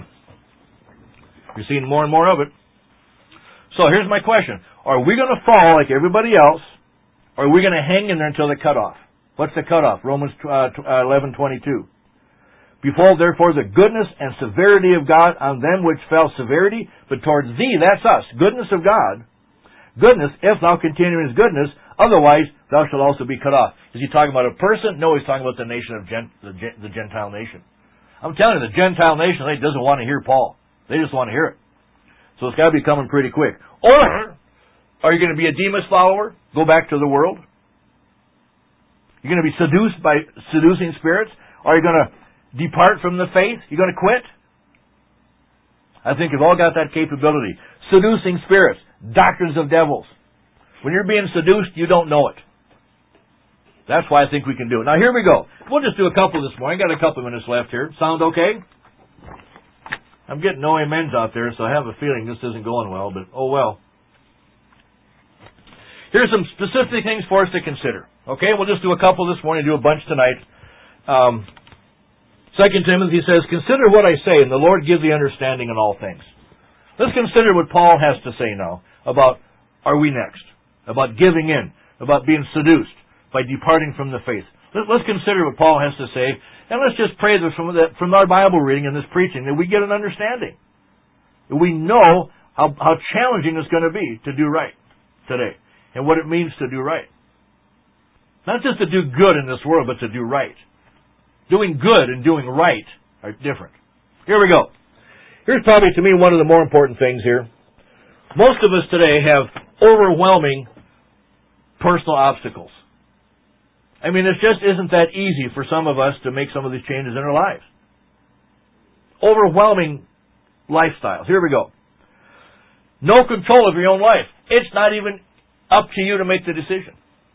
S1: We're seeing more and more of it. So here's my question. Are we going to fall like everybody else, or are we going to hang in there until the cutoff? What's the cutoff? Romans uh, eleven twenty-two. Behold, therefore, the goodness and severity of God on them which fell severity, but towards thee, that's us, goodness of God. Goodness, if thou continue in His goodness, otherwise thou shalt also be cut off. Is he talking about a person? No, he's talking about the nation of Gent, the, the Gentile nation. I'm telling you, the Gentile nation, they doesn't want to hear Paul. They just want to hear it. So it's got to be coming pretty quick. Or, are you going to be a Demas follower? Go back to the world? You're going to be seduced by seducing spirits? Are you going to depart from the faith? You're going to quit? I think you've all got that capability. Seducing spirits. Doctrines of devils. When you're being seduced, you don't know it. That's why I think we can do it. Now here we go. We'll just do a couple this morning. Got a couple minutes left here. Sound okay? I'm getting no amens out there, so I have a feeling this isn't going well, but oh well. Here's some specific things for us to consider. Okay, we'll just do a couple this morning, do a bunch tonight. Um, Second Timothy says, consider what I say, and the Lord give thee understanding in all things. Let's consider what Paul has to say now about are we next, about giving in, about being seduced by departing from the faith. Let's consider what Paul has to say, and let's just pray that from, that from our Bible reading and this preaching that we get an understanding. That we know how, how challenging it's going to be to do right today, and what it means to do right. Not just to do good in this world, but to do right. Doing good and doing right are different. Here we go. Here's probably, to me, one of the more important things here. Most of us today have overwhelming personal obstacles. I mean, it just isn't that easy for some of us to make some of these changes in our lives. Overwhelming lifestyles. Here we go. No control of your own life. It's not even up to you to make the decision.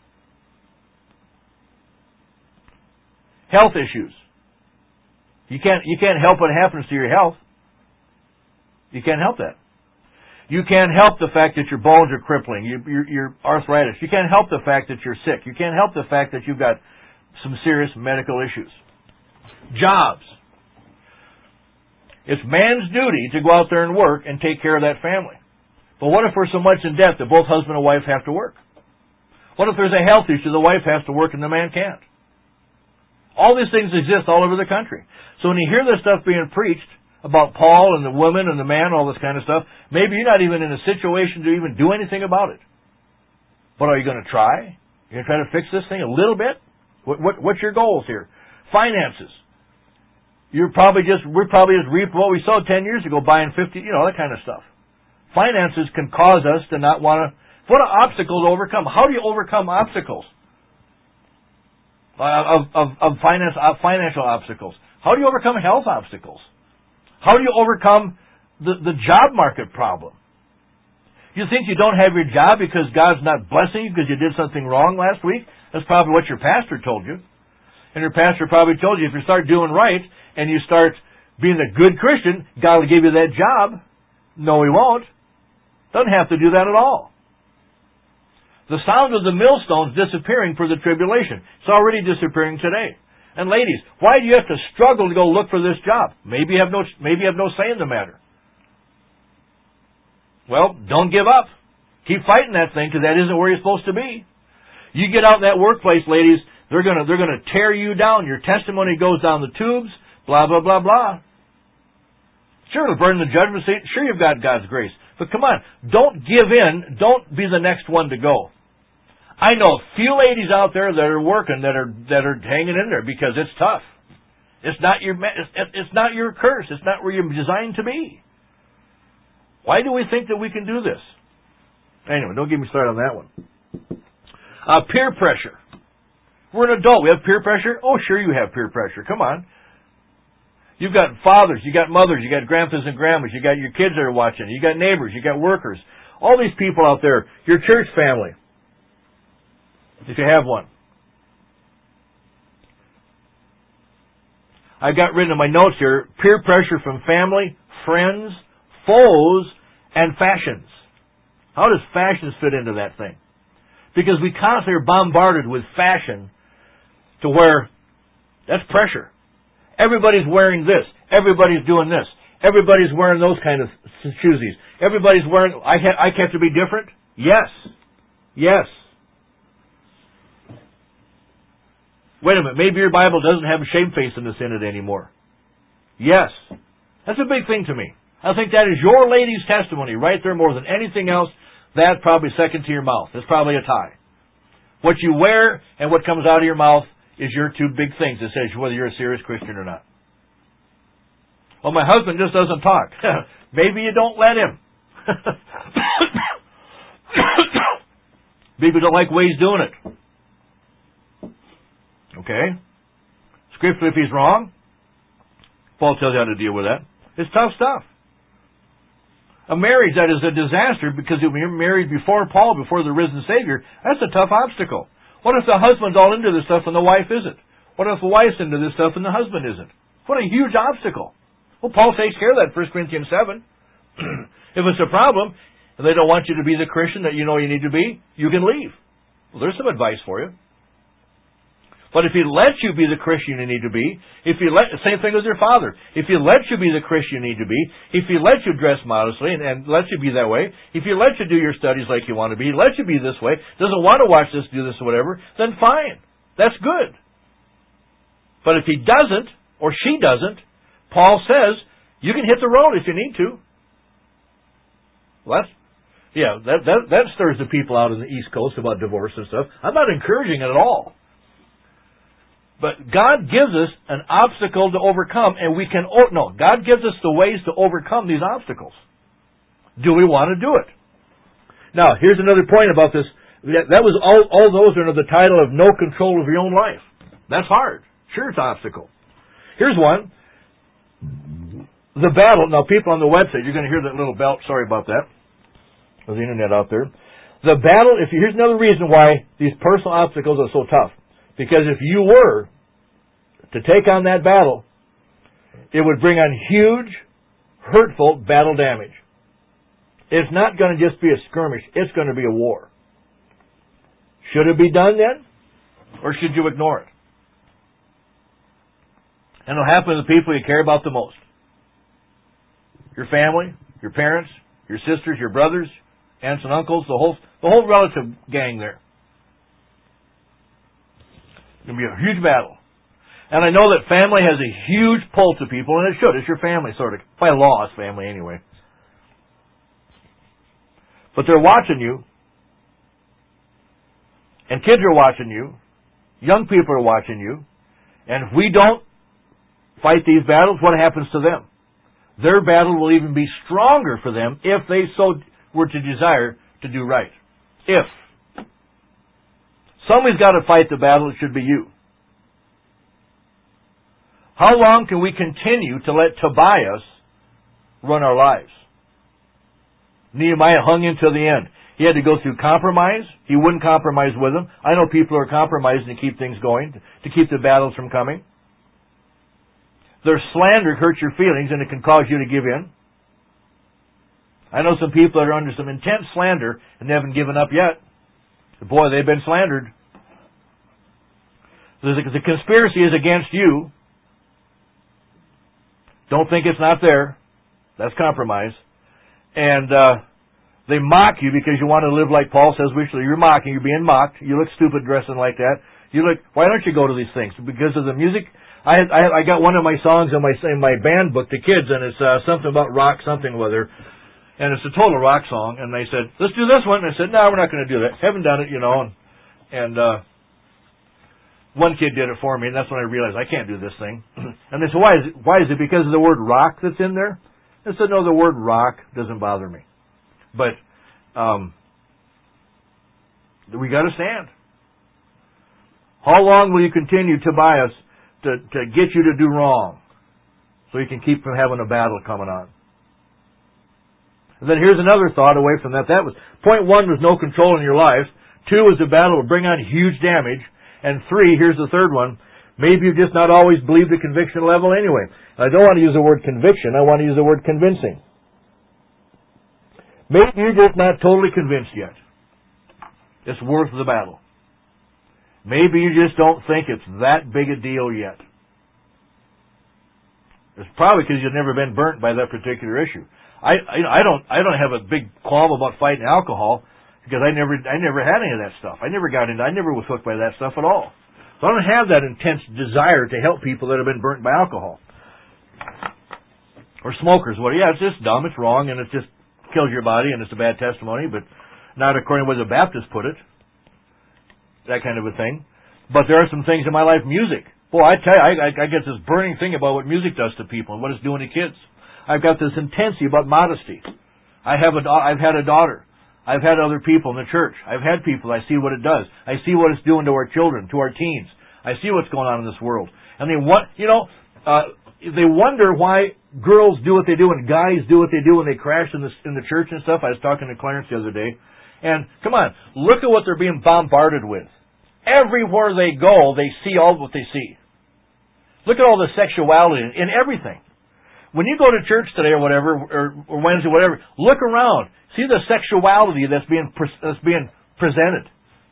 S1: Health issues. You can't, you can't help what happens to your health. You can't help that. You can't help the fact that your bones are crippling, you, you're, you're arthritis. You can't help the fact that you're sick. You can't help the fact that you've got some serious medical issues. Jobs. It's man's duty to go out there and work and take care of that family. But what if we're so much in debt that both husband and wife have to work? What if there's a health issue, the wife has to work and the man can't? All these things exist all over the country. So when you hear this stuff being preached about Paul and the woman and the man, all this kind of stuff, maybe you're not even in a situation to even do anything about it. But are you going to try? You're going to try to fix this thing a little bit? What, what, what's your goals here? Finances. You're probably just, we're probably just reaping what we sowed ten years ago, buying fifty, you know, that kind of stuff. Finances can cause us to not want to, what are obstacles to overcome? How do you overcome obstacles? Uh, of, of, of finance, of financial obstacles. How do you overcome health obstacles? How do you overcome the, the job market problem? You think you don't have your job because God's not blessing you because you did something wrong last week? That's probably what your pastor told you. And your pastor probably told you if you start doing right and you start being a good Christian, God will give you that job. No, He won't. Doesn't have to do that at all. The sound of the millstone's disappearing for the tribulation. It's already disappearing today. And ladies, why do you have to struggle to go look for this job? Maybe you have no, maybe you have no say in the matter. Well, don't give up. Keep fighting that thing because that isn't where you're supposed to be. You get out in that workplace, ladies, they're gonna they're gonna tear you down. Your testimony goes down the tubes. Blah blah blah blah. Sure, it'll burn the judgment seat. Sure, you've got God's grace, but come on, don't give in. Don't be the next one to go. I know a few ladies out there that are working that are that are hanging in there because it's tough. It's not your it's, it's not your curse. It's not where you're designed to be. Why do we think that we can do this? Anyway, don't get me started on that one. Uh, peer pressure. We're an adult. We have peer pressure? Oh, sure you have peer pressure. Come on. You've got fathers, you got mothers, you got grandpas and grandmas, you got your kids that are watching, you got neighbors, you got workers. All these people out there, your church family, if you have one. I've got written in my notes here, peer pressure from family, friends, foes, and fashions. How does fashions fit into that thing? Because we constantly are bombarded with fashion to where that's pressure. Everybody's wearing this. Everybody's doing this. Everybody's wearing those kind of shoesies. Everybody's wearing, I have, I have to be different? Yes. Yes. Wait a minute, maybe your Bible doesn't have shamefacedness in it anymore. Yes. That's a big thing to me. I think that is your lady's testimony right there more than anything else. That's probably second to your mouth. It's probably a tie. What you wear and what comes out of your mouth is your two big things that says whether you're a serious Christian or not. Well, my husband just doesn't talk. Maybe you don't let him. Maybe you don't like the way he's doing it. Okay? Scripturally, if he's wrong, Paul tells you how to deal with that. It's tough stuff. A marriage that is a disaster because you're married before Paul, before the risen Savior, that's a tough obstacle. What if the husband's all into this stuff and the wife isn't? What if the wife's into this stuff and the husband isn't? What a huge obstacle. Well, Paul takes care of that in First Corinthians seven. If it's a problem, and they don't want you to be the Christian that you know you need to be, you can leave. Well, there's some advice for you. But if he lets you be the Christian you need to be, if he let, same thing with your father. If he lets you be the Christian you need to be, if he lets you dress modestly and, and lets you be that way, if he lets you do your studies like you want to be, he lets you be this way, doesn't want to watch this, do this, or whatever, then fine. That's good. But if he doesn't, or she doesn't, Paul says, you can hit the road if you need to. Well, that's, yeah, that, that, that stirs the people out on the East Coast about divorce and stuff. I'm not encouraging it at all. But God gives us an obstacle to overcome, and we can, oh, no, God gives us the ways to overcome these obstacles. Do we want to do it? Now, here's another point about this. That, that was all, all those are under the title of no control of your own life. That's hard. Sure, it's an obstacle. Here's one. The battle. Now, people on the website, you're going to hear that little bell. Sorry about that. There's the internet out there. The battle, if you, here's another reason why these personal obstacles are so tough. Because if you were to take on that battle, it would bring on huge, hurtful battle damage. It's not going to just be a skirmish. It's going to be a war. Should it be done then? Or should you ignore it? And it'll happen to the people you care about the most. Your family, your parents, your sisters, your brothers, aunts and uncles, the whole, the whole relative gang there. It's going to be a huge battle. And I know that family has a huge pull to people, and it should. It's your family, sort of. By law, it's family anyway. But they're watching you. And kids are watching you. Young people are watching you. And if we don't fight these battles, what happens to them? Their battle will even be stronger for them if they so were to desire to do right. If. Somebody's got to fight the battle, it should be you. How long can we continue to let Tobias run our lives? Nehemiah hung in till the end. He had to go through compromise. He wouldn't compromise with them. I know people are compromising to keep things going, to keep the battles from coming. Their slander hurts your feelings and it can cause you to give in. I know some people that are under some intense slander and they haven't given up yet. Boy, they've been slandered. The conspiracy is against you. Don't think it's not there. That's compromise. And uh, they mock you because you want to live like Paul says we should. You're mocking. You're being mocked. You look stupid dressing like that. You look. Why don't you go to these things? Because of the music. I I, I got one of my songs in my in my band book to kids, and it's uh, something about rock, something with her. And it's a total rock song, and they said, let's do this one. And I said, no, we're not going to do that. Haven't done it, you know. And, and uh, one kid did it for me, and that's when I realized I can't do this thing. And they said, why is it? Why is it? Because of the word rock that's in there? I said, no, the word rock doesn't bother me. But um, we got to stand. How long will you continue, Tobias, to, to get you to do wrong so you can keep from having a battle coming on? And then here's another thought away from that. That was point one was no control in your life. Two was the battle will bring on huge damage. And three, here's the third one. Maybe you just not always believe the conviction level anyway. I don't want to use the word conviction. I want to use the word convincing. Maybe you're just not totally convinced yet. It's worth the battle. Maybe you just don't think it's that big a deal yet. It's probably because you've never been burnt by that particular issue. I, I don't I don't have a big qualm about fighting alcohol because I never I never had any of that stuff. I never got into I never was hooked by that stuff at all. So I don't have that intense desire to help people that have been burnt by alcohol or smokers. Well, yeah, it's just dumb, it's wrong, and it just kills your body, and it's a bad testimony, but not according to what the Baptists put it. That kind of a thing. But there are some things in my life, music. Boy, I tell you, I, I, I get this burning thing about what music does to people and what it's doing to kids. I've got this intensity about modesty. I have a, I've had a daughter. I've had other people in the church. I've had people. I see what it does. I see what it's doing to our children, to our teens. I see what's going on in this world. And they want, you know, uh, they wonder why girls do what they do and guys do what they do when they crash in the in the church and stuff. I was talking to Clarence the other day, and come on, look at what they're being bombarded with. Everywhere they go, they see all what they see. Look at all the sexuality in everything. When you go to church today or whatever, or, or Wednesday, whatever, look around. See the sexuality that's being that's being presented.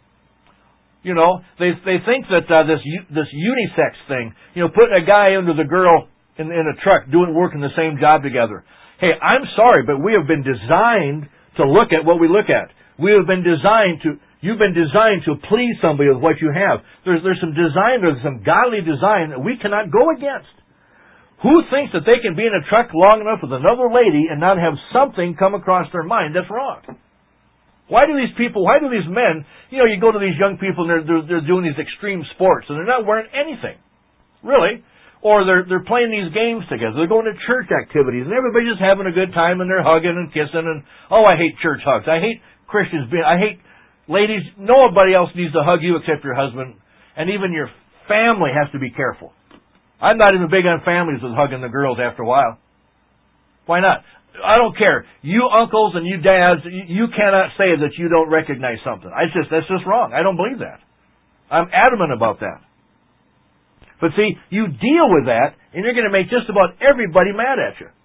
S1: You know, they they think that uh, this this unisex thing, you know, putting a guy under the girl in, in a truck doing working the same job together. Hey, I'm sorry, but we have been designed to look at what we look at. We have been designed to. You've been designed to please somebody with what you have. There's there's some design, there's some godly design that we cannot go against. Who thinks that they can be in a truck long enough with another lady and not have something come across their mind that's wrong? Why do these people, why do these men, you know, you go to these young people and they're, they're, they're doing these extreme sports and they're not wearing anything. Really. Or they're, they're playing these games together. They're going to church activities and everybody's just having a good time and they're hugging and kissing and, oh, I hate church hugs. I hate Christians being, I hate ladies, nobody else needs to hug you except your husband. And even your family has to be careful. I'm not even big on families with hugging the girls after a while. Why not? I don't care. You uncles and you dads, you cannot say that you don't recognize something. I just that's just wrong. I don't believe that. I'm adamant about that. But see, you deal with that, and you're going to make just about everybody mad at you.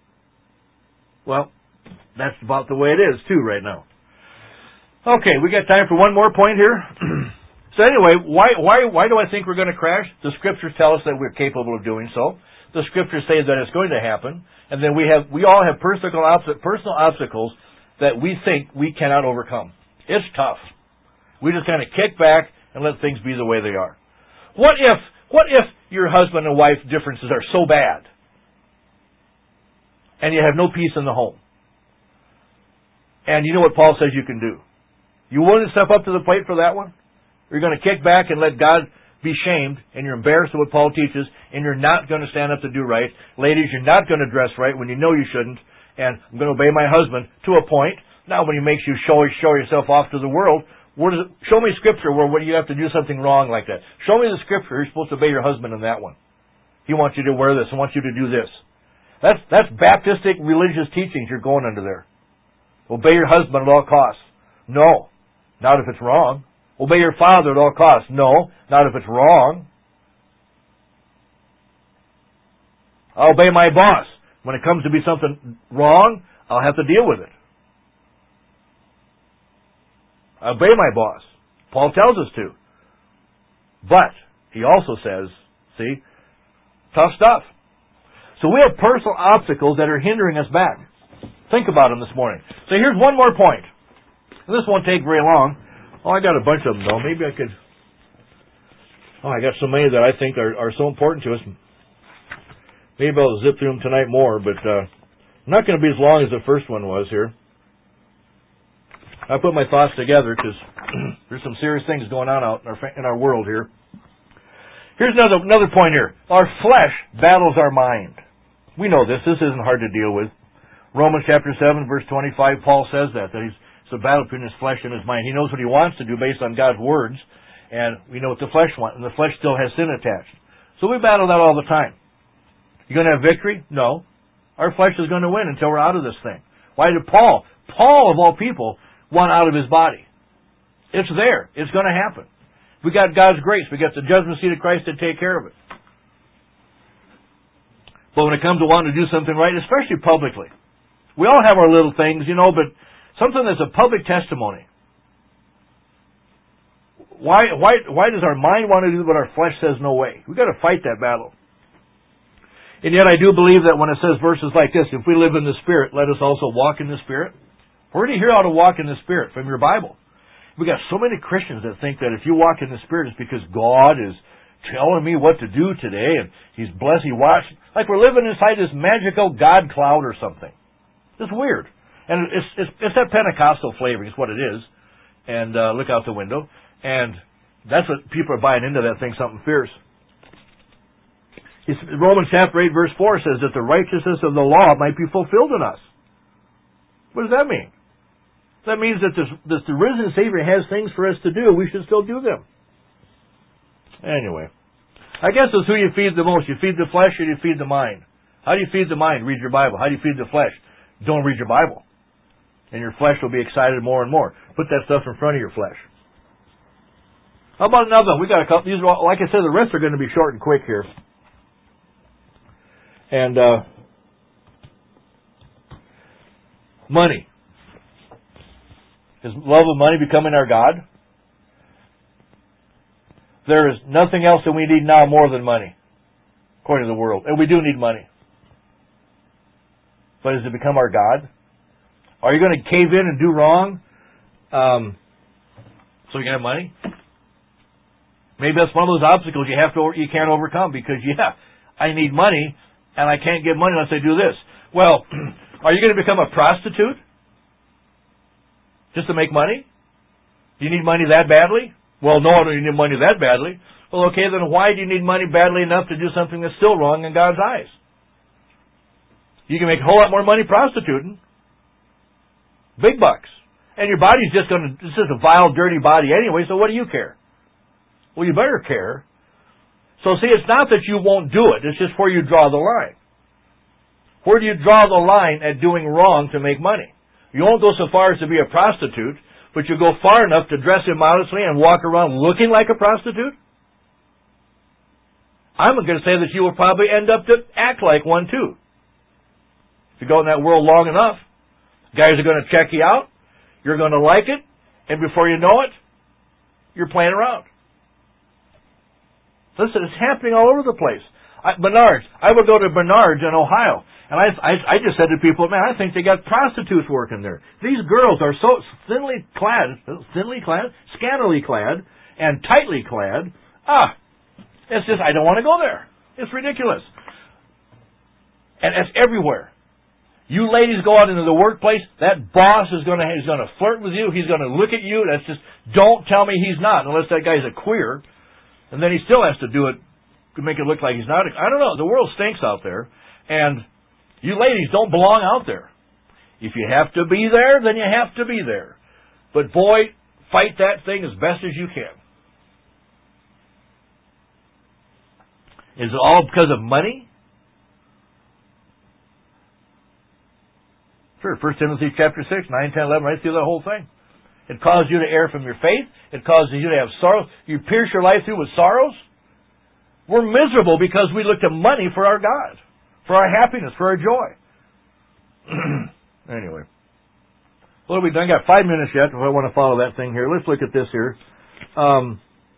S1: Well, that's about the way it is too right now. Okay, we got time for one more point here. So anyway, why why why do I think we're going to crash? The Scriptures tell us that we're capable of doing so. The Scriptures say that it's going to happen, and then we have we all have personal personal obstacles that we think we cannot overcome. It's tough. We just kind of kick back and let things be the way they are. What if what if your husband and wife differences are so bad, and you have no peace in the home? And you know what Paul says you can do? You willing to step up to the plate for that one? You're going to kick back and let God be shamed, and you're embarrassed of what Paul teaches, and you're not going to stand up to do right. Ladies, you're not going to dress right when you know you shouldn't, and I'm going to obey my husband to a point. Now, when he makes you show show yourself off to the world, where does it, show me scripture where when you have to do something wrong like that. Show me the scripture. You're supposed to obey your husband in that one. He wants you to wear this. He wants you to do this. That's that's Baptistic religious teachings you're going under there. Obey your husband at all costs. No, not if it's wrong. Obey your father at all costs. No, not if it's wrong. I'll obey my boss. When it comes to be something wrong, I'll have to deal with it. I obey my boss. Paul tells us to. But he also says, see, tough stuff. So we have personal obstacles that are hindering us back. Think about them this morning. So here's one more point. This won't take very long. Oh, I got a bunch of them, though. Maybe I could... Oh, I got so many that I think are, are so important to us. Maybe I'll zip through them tonight more, but uh, I'm not going to be as long as the first one was here. I put my thoughts together because there's some serious things going on out in our, in our world here. Here's another another point here. Our flesh battles our mind. We know this. This isn't hard to deal with. Romans chapter seven, verse twenty-five, Paul says that, that he's it's a battle between his flesh and his mind. He knows what he wants to do based on God's words, and we know what the flesh wants, and the flesh still has sin attached. So we battle that all the time. You going to have victory? No. Our flesh is going to win until we're out of this thing. Why did Paul, Paul of all people, want out of his body? It's there. It's going to happen. We got God's grace. We got the judgment seat of Christ to take care of it. But when it comes to wanting to do something right, especially publicly, we all have our little things, you know, but something that's a public testimony. Why, why, why does our mind want to do what our flesh says no way? We've got to fight that battle. And yet I do believe that when it says verses like this, if we live in the Spirit, let us also walk in the Spirit. Where do you hear how to walk in the Spirit? From your Bible. We got so many Christians that think that if you walk in the Spirit, it's because God is telling me what to do today, and He's blessed, He watched. Like we're living inside this magical God cloud or something. It's weird. And it's, it's, it's that Pentecostal flavor is what it is. And uh, look out the window. And that's what people are buying into, that thing, something fierce. It's, Romans chapter eight, verse four says that the righteousness of the law might be fulfilled in us. What does that mean? That means that, this, that the risen Savior has things for us to do. We should still do them. Anyway, I guess it's who you feed the most. You feed the flesh or you feed the mind? How do you feed the mind? Read your Bible. How do you feed the flesh? Don't read your Bible. And your flesh will be excited more and more. Put that stuff in front of your flesh. How about another one? We got a couple. These are all, like I said, the rest are going to be short and quick here. And uh, money. Is love of money becoming our God? There is nothing else that we need now more than money, according to the world. And we do need money. But has it become our God? Are you going to cave in and do wrong um, so you can have money? Maybe that's one of those obstacles you have to you can't overcome because, yeah, I need money and I can't get money unless I do this. Well, are you going to become a prostitute just to make money? Do you need money that badly? Well, no, I don't need money that badly. Well, okay, then why do you need money badly enough to do something that's still wrong in God's eyes? You can make a whole lot more money prostituting. Big bucks. And your body's just going to, it's just a vile, dirty body anyway, so what do you care? Well, you better care. So see, it's not that you won't do it, it's just where you draw the line. Where do you draw the line at doing wrong to make money? You won't go so far as to be a prostitute, but you go far enough to dress immodestly and walk around looking like a prostitute? I'm going to say that you will probably end up to act like one too. If you go in that world long enough, guys are going to check you out, you're going to like it, and before you know it, you're playing around. Listen, it's happening all over the place. I, Bernard's. I would go to Bernard's in Ohio, and I, I, I just said to people, man, I think they got prostitutes working there. These girls are so thinly clad, thinly clad, scantily clad, and tightly clad. Ah, it's just, I don't want to go there. It's ridiculous. And it's everywhere. You ladies go out into the workplace, that boss is going to he's going to flirt with you. He's going to look at you. That's just, don't tell me he's not, unless that guy's a queer. And then he still has to do it to make it look like he's not. I don't know. The world stinks out there. And you ladies don't belong out there. If you have to be there, then you have to be there. But boy, fight that thing as best as you can. Is it all because of money? Sure, First Timothy chapter six, nine, ten, eleven, right through the whole thing. It causes you to err from your faith. It causes you to have sorrow. You pierce your life through with sorrows. We're miserable because we look to money for our God, for our happiness, for our joy. Anyway. Well, we've done got five minutes yet if I want to follow that thing here. Let's look at this here. Um,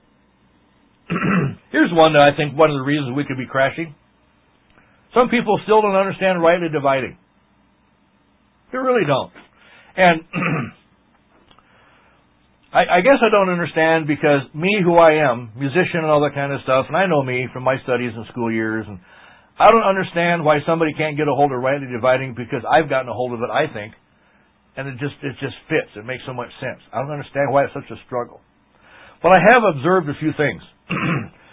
S1: here's one that I think one of the reasons we could be crashing. Some people still don't understand rightly dividing. They really don't. And I, I guess I don't understand because me, who I am, musician and all that kind of stuff, and I know me from my studies and school years, and I don't understand why somebody can't get a hold of rightly dividing because I've gotten a hold of it, I think, and it just it just fits. It makes so much sense. I don't understand why it's such a struggle. But I have observed a few things.